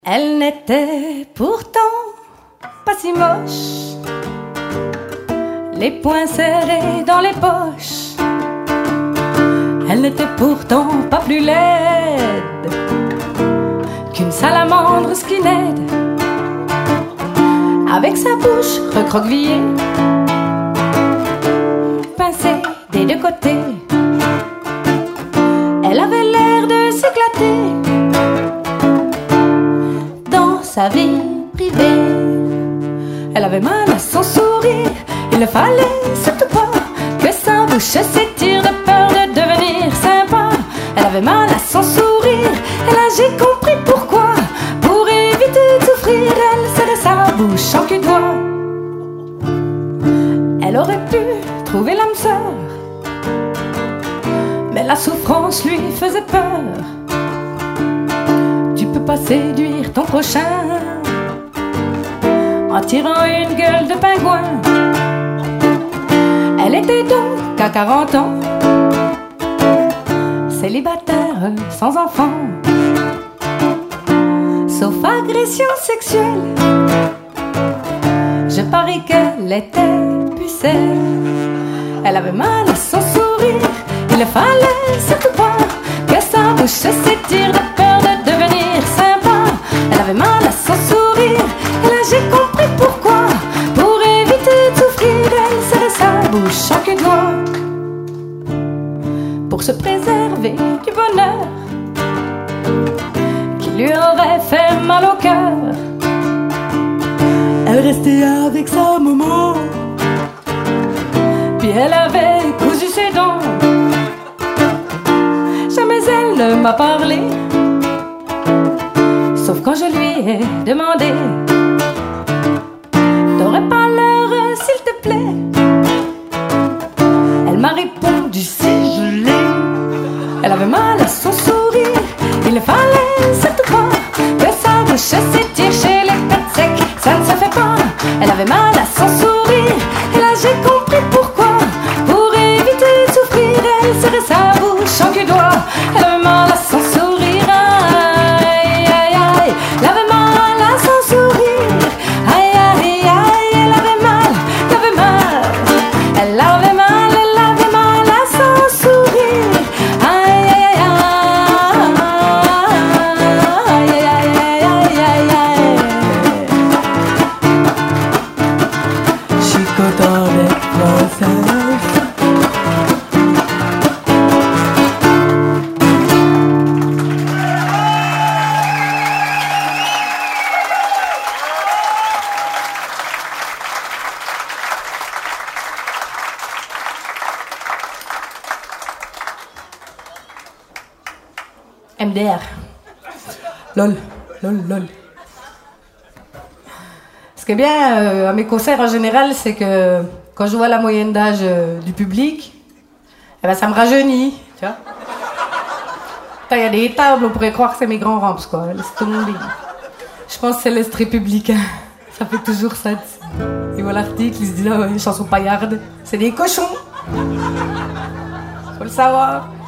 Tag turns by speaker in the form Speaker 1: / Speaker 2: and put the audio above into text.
Speaker 1: Elle n'était pourtant pas si moche, les poings serrés dans les poches. Elle n'était pourtant pas plus laide qu'une salamandre skinhead, avec sa bouche recroquevillée, pincée des deux côtés. Elle avait l'air de s'éclater dans sa vie privée. Elle avait mal à son sourire, il ne fallait surtout pas que sa bouche s'étire de peur de devenir sympa. Elle avait mal à son sourire, et là j'ai compris pourquoi. Pour éviter de souffrir, elle serrait sa bouche en cul-de-doigt. Elle aurait pu trouver l'âme sœur, mais la souffrance lui faisait peur. Tu peux pas séduire ton prochain en tirant une gueule de pingouin. Elle était donc à 40 ans, célibataire sans enfant, sauf agression sexuelle. Je parie qu'elle était pucelle. Elle avait mal à son sourire, il ne fallait surtout pas que sa bouche s'étire de peur de devenir sympa. Elle avait mal à son sourire, et là j'ai compris pourquoi. Pour éviter de souffrir, elle serrait sa bouche en cul-de-doigt. Pour se préserver du bonheur qui lui aurait fait mal au cœur, elle restait avec sa maman, puis elle avait cousu ses dents. Jamais elle ne m'a parlé, sauf quand je lui ai demandé: t'aurais pas l'heure s'il te plaît? Elle m'a répondu: si je l'ai. Elle avait mal à son sourire, il ne fallait surtout pas que sa bouche s'étire chez les pets secs, ça ne se fait pas. Elle avait mal à son sourire, et là j'ai compris pourquoi. Pour éviter de souffrir, elle serrait sa bouche en cul-de-doigt. Elle avait mal à son sourire, aïe aïe aïe. Elle avait mal à son sourire, aïe aïe aïe. Elle avait mal, elle avait mal. Elle avait mal, elle avait mal à son sourire, aïe aïe aïe aïe aïe aïe aïe aïe. Je suis content d'être française. MDR. Lol, lol, lol. Ce qui est bien à mes concerts en général, c'est que quand je vois la moyenne d'âge du public, eh ben ça me rajeunit, tu vois. Il y a des tables, on pourrait croire que c'est mes grands ramps, quoi. Laisse tomber. Je pense que c'est l'Est républicain. Ça fait toujours ça. Ils voient l'article, ils se disent: ah ouais, les chansons paillardes, c'est des cochons. Faut le savoir.